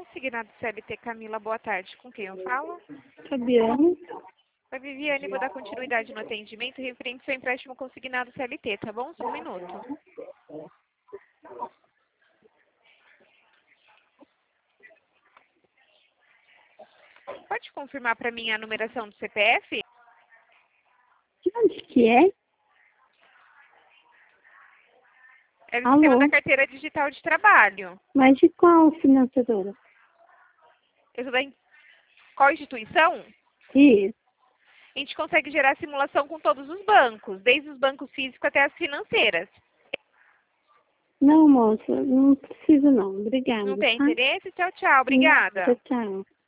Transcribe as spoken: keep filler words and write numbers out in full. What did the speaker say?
Consignado C L T Camila, boa tarde. Com quem eu falo? Fabiana. Oi, Viviane, vou dar continuidade no atendimento referente ao seu empréstimo consignado C L T, tá bom? Só um minuto. Pode confirmar para mim a numeração do C P F? De onde que é? É do Alô? sistema da carteira digital de trabalho. Mas de qual financiadora? Eu sou da in- Qual instituição? Isso. A gente consegue gerar simulação com todos os bancos, desde os bancos físicos até as financeiras. Não, moça, não preciso não. Não Obrigada, tem tá? interesse? Tchau, tchau. Não, Obrigada. tchau, tchau.